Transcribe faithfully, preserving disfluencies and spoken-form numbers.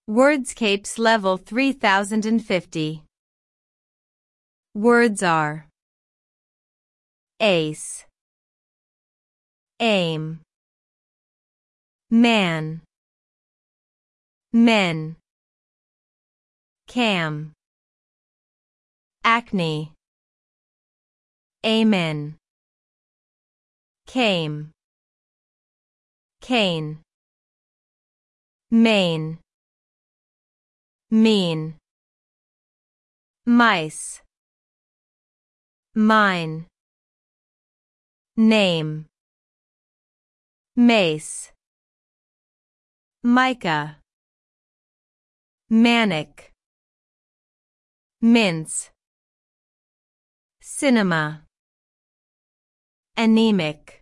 Wordscapes level three thousand fifty. Words are ace, aim, man, men, cam, acne, amen, came, cane, main, mean, mice, mine, name, mace, mica, manic, mince, cinema, anemic.